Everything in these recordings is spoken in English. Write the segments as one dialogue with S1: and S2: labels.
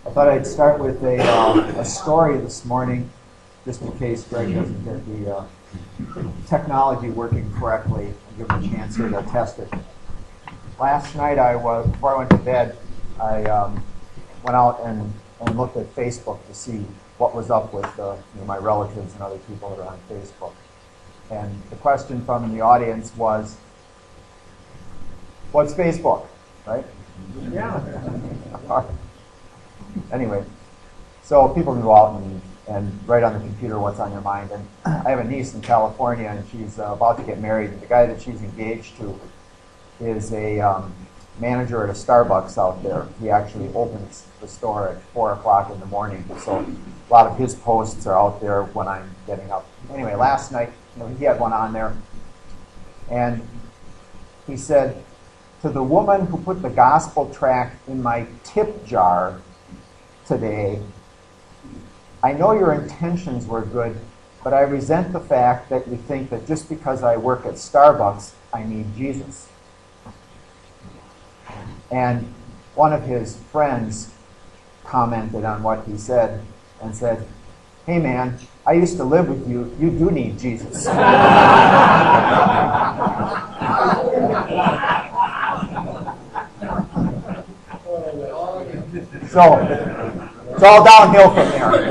S1: I thought I'd start with a story this morning, just in case Greg doesn't get the technology working correctly. I'll give him a chance here to test it. Last night, before I went to bed, I went out and looked at Facebook to see what was up with my relatives and other people that are on Facebook. And the question from the audience was, what's Facebook, right? Yeah. Anyway, so people can go out and write on the computer what's on their mind. And I have a niece in California, and she's about to get married. And the guy that she's engaged to is a manager at a Starbucks out there. He actually opens the store at 4 o'clock in the morning. So a lot of his posts are out there when I'm getting up. Anyway, last night, he had one on there. And he said, "To the woman who put the gospel tract in my tip jar today, I know your intentions were good, but I resent the fact that you think that just because I work at Starbucks, I need Jesus." And one of his friends commented on what he said and said, "Hey man, I used to live with you. You do need Jesus." So it's all downhill from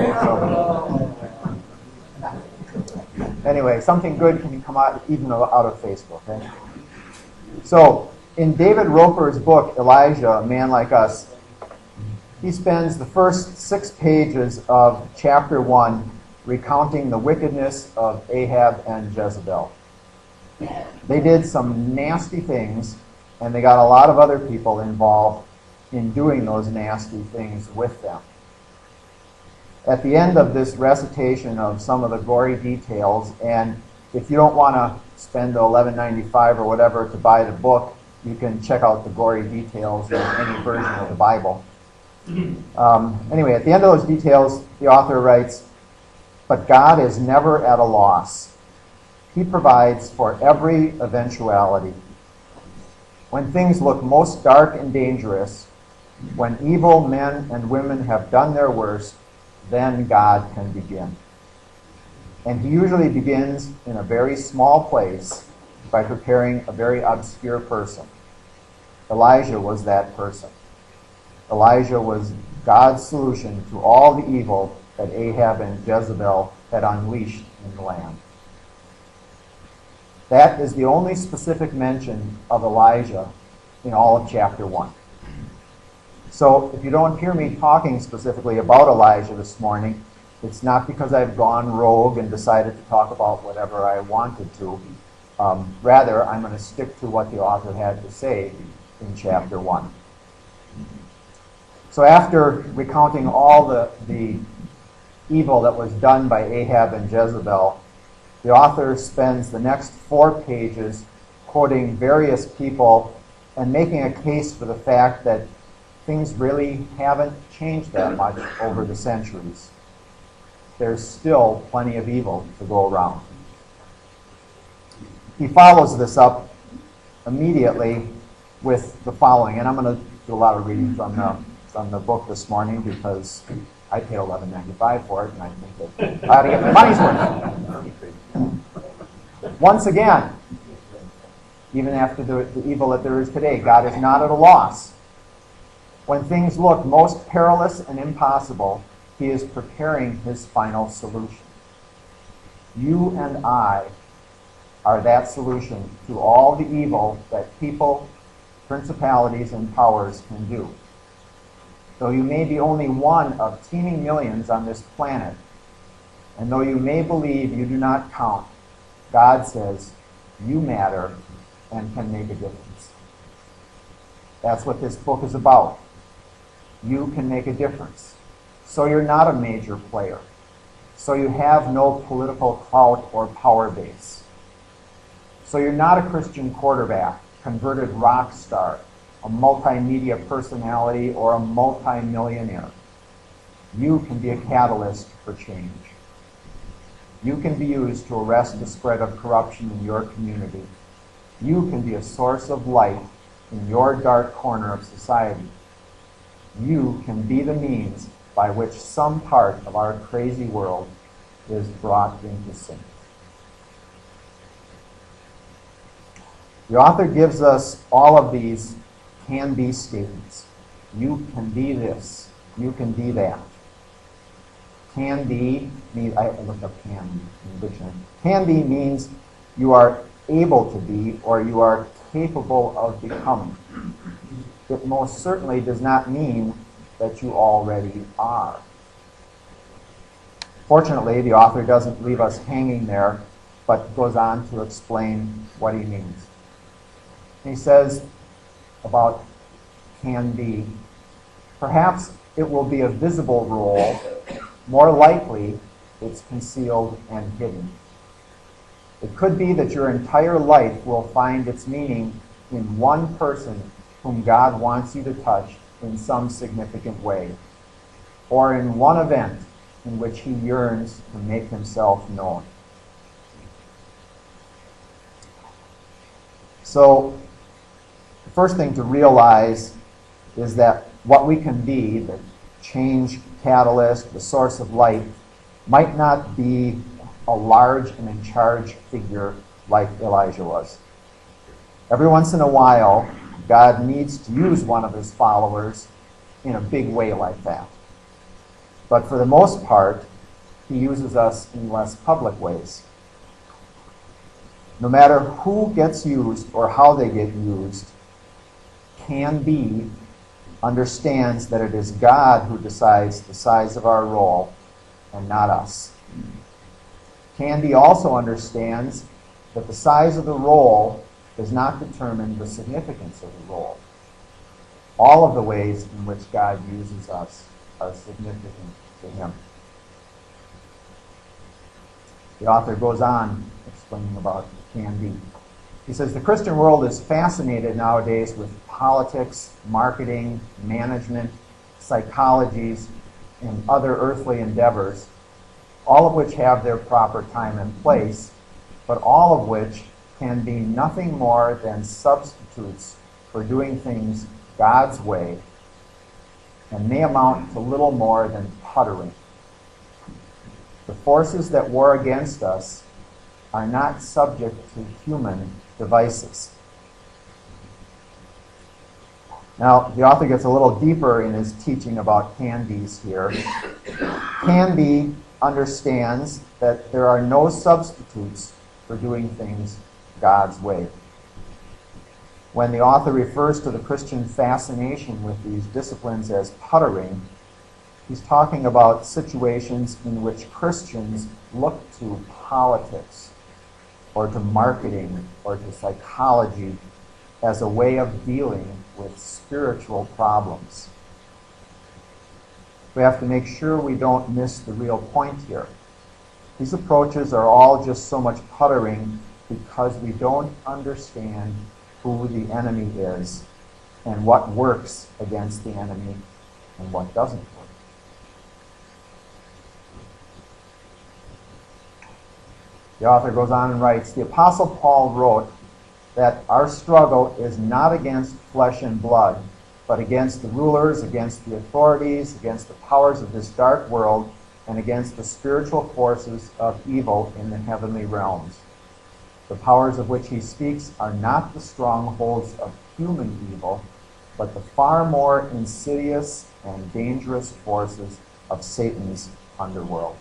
S1: there. Anyway, something good can come out even out of Facebook. Okay? So in David Roper's book, Elijah, A Man Like Us, he spends the first 6 pages of chapter 1 recounting the wickedness of Ahab and Jezebel. They did some nasty things, and they got a lot of other people involved in doing those nasty things with them. At the end of this recitation of some of the gory details, and if you don't want to spend the $11.95 or whatever to buy the book, you can check out the gory details in any version of the Bible. Anyway, at the end of those details, the author writes, "But God is never at a loss. He provides for every eventuality. When things look most dark and dangerous, when evil men and women have done their worst, then God can begin. And he usually begins in a very small place by preparing a very obscure person. Elijah was that person. Elijah was God's solution to all the evil that Ahab and Jezebel had unleashed in the land." That is the only specific mention of Elijah in all of chapter 1. So if you don't hear me talking specifically about Elijah this morning, it's not because I've gone rogue and decided to talk about whatever I wanted to. Rather, I'm going to stick to what the author had to say in chapter 1. So after recounting all the evil that was done by Ahab and Jezebel, the author spends the next 4 pages quoting various people and making a case for the fact that things really haven't changed that much over the centuries. There's still plenty of evil to go around. He follows this up immediately with the following, and I'm going to do a lot of reading from the book this morning because I paid $11.95 for it, and I think that I ought to get my money's worth. Once again, even after the evil that there is today, God is not at a loss. When things look most perilous and impossible, he is preparing his final solution. You and I are that solution to all the evil that people, principalities, and powers can do. Though you may be only one of teeming millions on this planet, and though you may believe you do not count, God says you matter and can make a difference. That's what this book is about. You can make a difference. So you're not a major player. So you have no political clout or power base. So you're not a Christian quarterback, converted rock star, a multimedia personality, or a multimillionaire. You can be a catalyst for change. You can be used to arrest the spread of corruption in your community. You can be a source of light in your dark corner of society. You can be the means by which some part of our crazy world is brought into sync. The author gives us all of these can-be statements. You can be this. You can be that. Can be means, I looked up can in the dictionary. Can be means you are able to be or you are capable of becoming. It most certainly does not mean that you already are. Fortunately, the author doesn't leave us hanging there, but goes on to explain what he means. He says about can be, perhaps it will be a visible role, more likely it's concealed and hidden. It could be that your entire life will find its meaning in one person whom God wants you to touch in some significant way, or in one event in which he yearns to make himself known. So, the first thing to realize is that what we can be, the change catalyst, the source of light, might not be a large and in charge figure like Elijah was. Every once in a while, God needs to use one of his followers in a big way like that. But for the most part, he uses us in less public ways. No matter who gets used or how they get used, can be understands that it is God who decides the size of our role and not us. Candy also understands that the size of the role does not determine the significance of the role. All of the ways in which God uses us are significant to him. The author goes on explaining about Candy. He says, the Christian world is fascinated nowadays with politics, marketing, management, psychologies, and other earthly endeavors, all of which have their proper time and place, but all of which can be nothing more than substitutes for doing things God's way, and may amount to little more than puttering. The forces that war against us are not subject to human devices. Now, the author gets a little deeper in his teaching about Candies here. Candy understands that there are no substitutes for doing things God's way. When the author refers to the Christian fascination with these disciplines as puttering, he's talking about situations in which Christians look to politics or to marketing or to psychology as a way of dealing with spiritual problems. We have to make sure we don't miss the real point here. These approaches are all just so much puttering because we don't understand who the enemy is and what works against the enemy and what doesn't work. The author goes on and writes, the Apostle Paul wrote that our struggle is not against flesh and blood, but against the rulers, against the authorities, against the powers of this dark world, and against the spiritual forces of evil in the heavenly realms. The powers of which he speaks are not the strongholds of human evil, but the far more insidious and dangerous forces of Satan's underworld.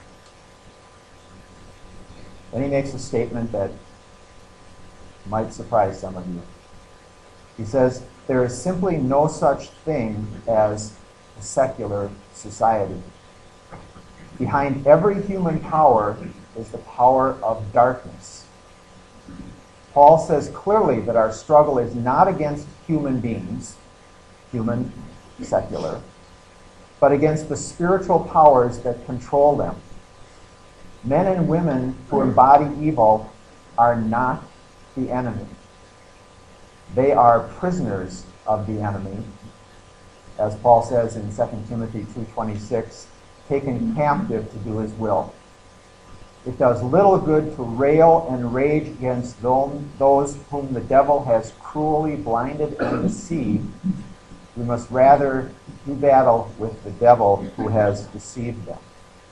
S1: Then he makes a statement that might surprise some of you. He says, there is simply no such thing as a secular society. Behind every human power is the power of darkness. Paul says clearly that our struggle is not against human beings, human, secular, but against the spiritual powers that control them. Men and women who embody evil are not the enemy. They are prisoners of the enemy, as Paul says in 2 Timothy 2:26, taken captive to do his will. It does little good to rail and rage against those whom the devil has cruelly blinded and deceived, We must rather do battle with the devil who has deceived them.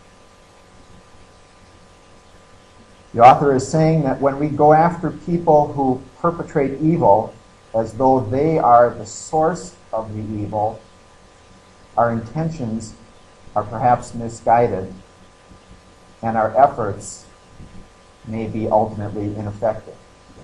S1: The author is saying that when we go after people who perpetrate evil as though they are the source of the evil, our intentions are perhaps misguided, and our efforts may be ultimately ineffective.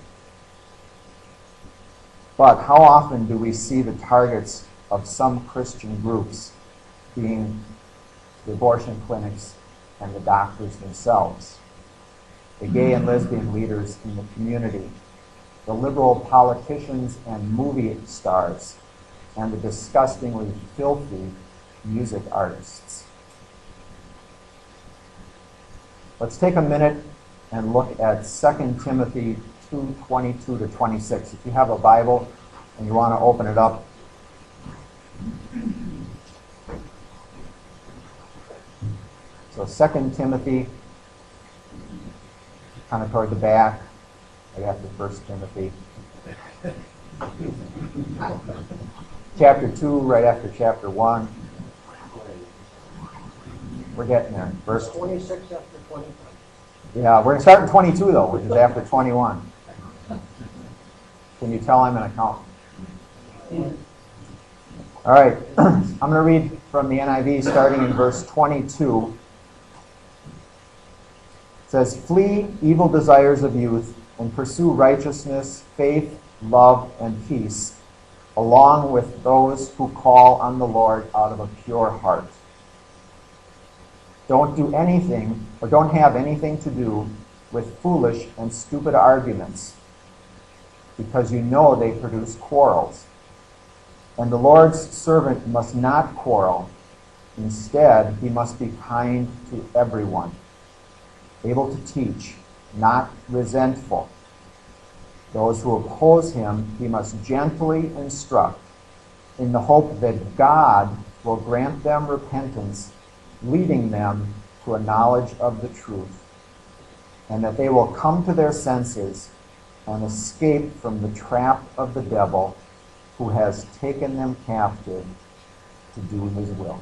S1: But how often do we see the targets of some Christian groups being the abortion clinics and the doctors themselves, the gay and lesbian leaders in the community, the liberal politicians and movie stars, and the disgustingly filthy music artists? Let's take a minute and look at 2 Timothy 2:22-26. If you have a Bible and you want to open it up. So 2 Timothy, kind of toward the back, right after 1 Timothy. Chapter 2, right after chapter 1. We're getting there. Verse
S2: 26 after 25.
S1: Yeah, we're going to start in 22, though, which is after 21. Can you tell I'm an accountant? All right, I'm going to read from the NIV starting in verse 22. It says, "Flee evil desires of youth and pursue righteousness, faith, love, and peace, along with those who call on the Lord out of a pure heart. Don't do anything, or don't have anything to do with foolish and stupid arguments, because you know they produce quarrels. And the Lord's servant must not quarrel. Instead, he must be kind to everyone, able to teach, not resentful. Those who oppose him he must gently instruct, in the hope that God will grant them repentance, leading them to a knowledge of the truth, and that they will come to their senses and escape from the trap of the devil, who has taken them captive to do his will."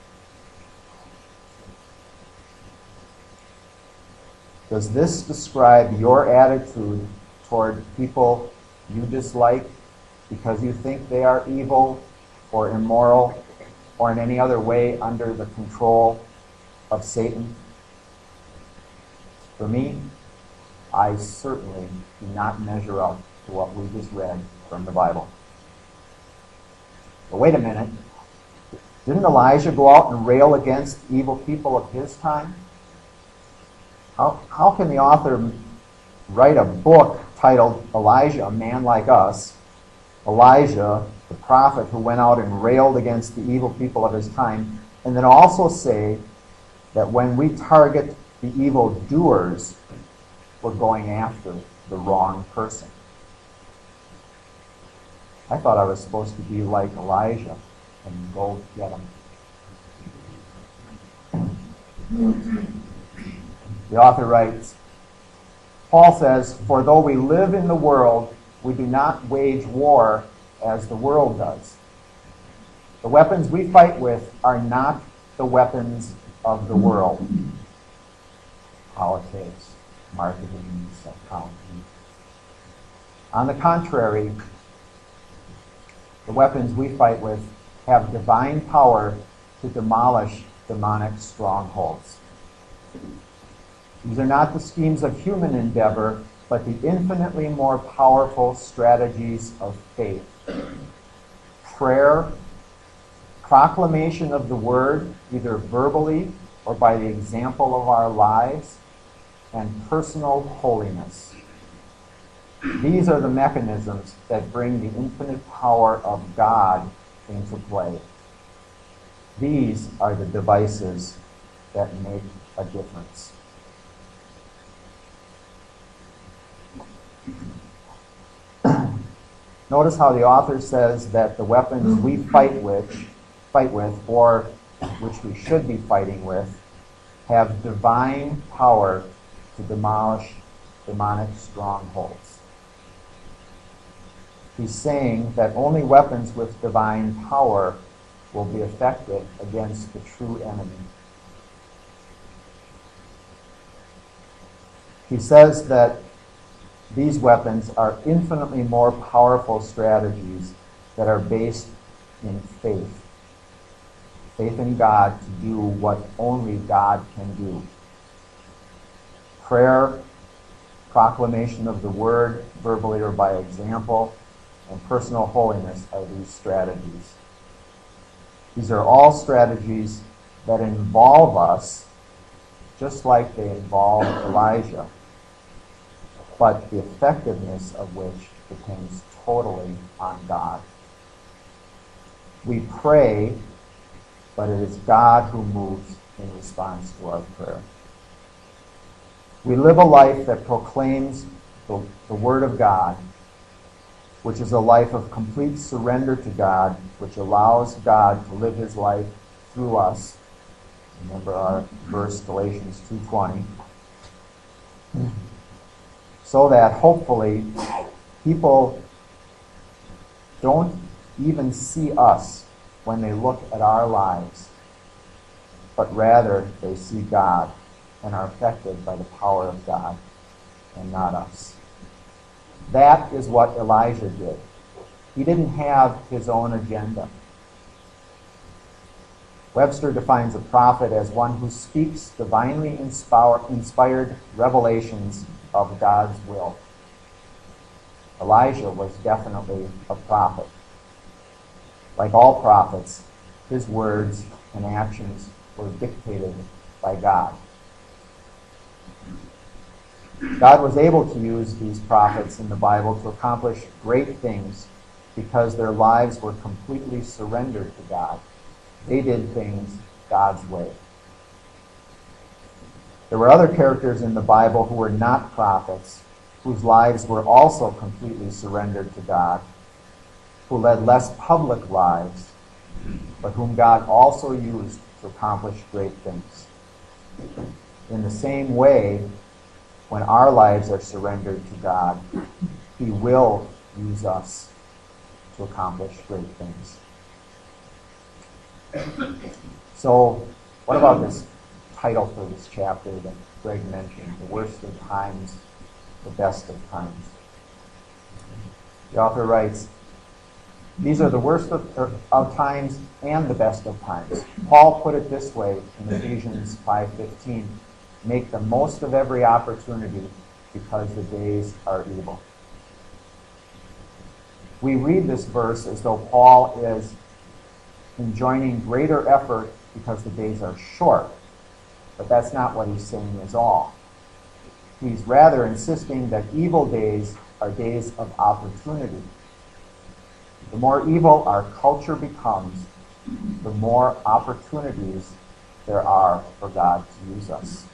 S1: Does this describe your attitude toward people you dislike because you think they are evil or immoral or in any other way under the control of Satan? For me, I certainly do not measure up to what we just read from the Bible. But wait a minute. Didn't Elijah go out and rail against evil people of his time? How can the author write a book titled Elijah, a Man Like Us, Elijah, the prophet who went out and railed against the evil people of his time, and then also say that when we target the evil doers, we're going after the wrong person? I thought I was supposed to be like Elijah and go get him. The author writes, Paul says, "For though we live in the world, we do not wage war as the world does. The weapons we fight with are not the weapons of the world." Politics, marketing, accounting. On the contrary, the weapons we fight with have divine power to demolish demonic strongholds. These are not the schemes of human endeavor, but the infinitely more powerful strategies of faith. Prayer, proclamation of the word, either verbally or by the example of our lives, and personal holiness. These are the mechanisms that bring the infinite power of God into play. These are the devices that make a difference. Notice how the author says that the weapons we fight with, or which we should be fighting with, have divine power to demolish demonic strongholds. He's saying that only weapons with divine power will be effective against the true enemy. He says that these weapons are infinitely more powerful strategies that are based in faith. Faith in God to do what only God can do. Prayer, proclamation of the word, verbally or by example, and personal holiness are these strategies. These are all strategies that involve us just like they involved Elijah, but the effectiveness of which depends totally on God. We pray, but it is God who moves in response to our prayer. We live a life that proclaims the Word of God, which is a life of complete surrender to God, which allows God to live his life through us. Remember our verse, Galatians 2:20. So that hopefully people don't even see us when they look at our lives, but rather they see God and are affected by the power of God and not us. That is what Elijah did. He didn't have his own agenda. Webster defines a prophet as one who speaks divinely inspired revelations of God's will. Elijah was definitely a prophet. Like all prophets, his words and actions were dictated by God. God was able to use these prophets in the Bible to accomplish great things because their lives were completely surrendered to God. They did things God's way. There were other characters in the Bible who were not prophets, whose lives were also completely surrendered to God, who led less public lives, but whom God also used to accomplish great things. In the same way, when our lives are surrendered to God, he will use us to accomplish great things. So, what about this title for this chapter that Greg mentioned, The Worst of Times, the Best of Times? The author writes, these are the worst of times and the best of times. Paul put it this way in Ephesians 5:15, make the most of every opportunity because the days are evil. We read this verse as though Paul is enjoining greater effort because the days are short, but that's not what he's saying at all. He's rather insisting that evil days are days of opportunity. The more evil our culture becomes, the more opportunities there are for God to use us.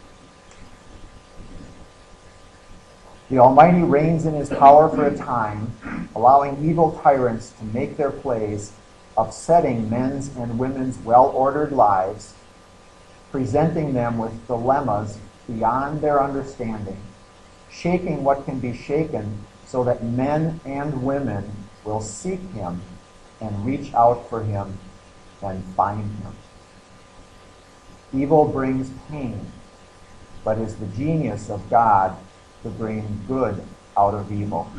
S1: The Almighty reigns in his power for a time, allowing evil tyrants to make their plays, upsetting men's and women's well-ordered lives, presenting them with dilemmas beyond their understanding, shaking what can be shaken so that men and women will seek him and reach out for him and find him. Evil brings pain, but is the genius of God to bring good out of evil.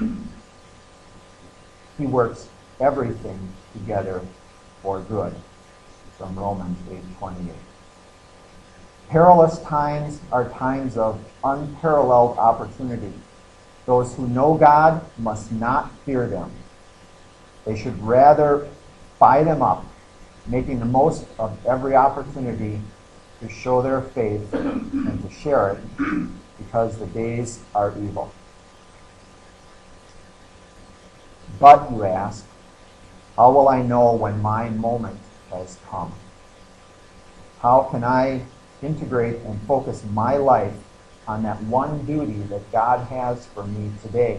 S1: He works everything together for good, from Romans 8:28. Perilous times are times of unparalleled opportunity. Those who know God must not fear them. They should rather buy them up, making the most of every opportunity to show their faith and to share it, because the days are evil. But, you ask, how will I know when my moment has come? How can I integrate and focus my life on that one duty that God has for me today?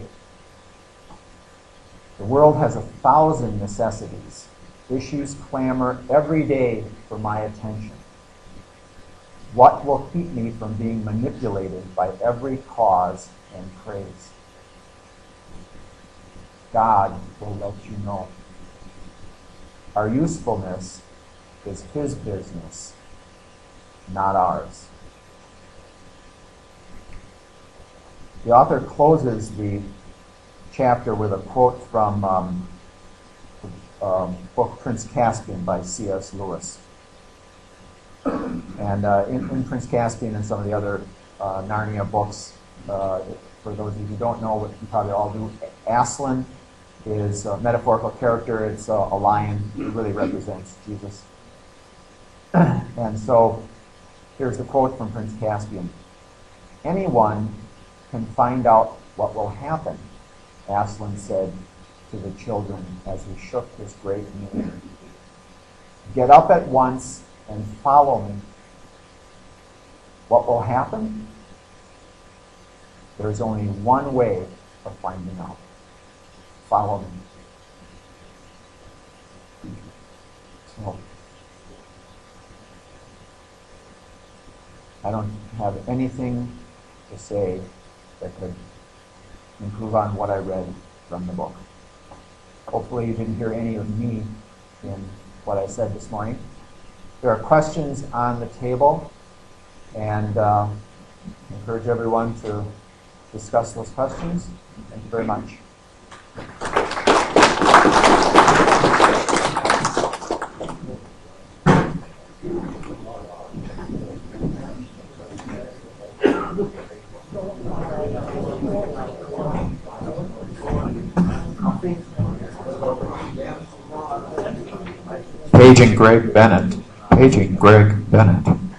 S1: The world has 1,000 necessities. Issues clamor every day for my attention. What will keep me from being manipulated by every cause and praise? God will let you know. Our usefulness is His business, not ours. The author closes the chapter with a quote from the book Prince Caspian by C.S. Lewis. And in Prince Caspian and some of the other Narnia books, for those of you who don't know, what you probably all do, Aslan is a metaphorical character. It's a lion. It really represents Jesus. And so here's the quote from Prince Caspian. Anyone can find out what will happen, Aslan said to the children as he shook his great mane. Get up at once and follow me. What will happen? There's only one way of finding out. Follow me. So, I don't have anything to say that could improve on what I read from the book. Hopefully you didn't hear any of me in what I said this morning. There are questions on the table, and I encourage everyone to discuss those questions. Thank you very much. Paging Greg Bennett. Paging Greg Bennett.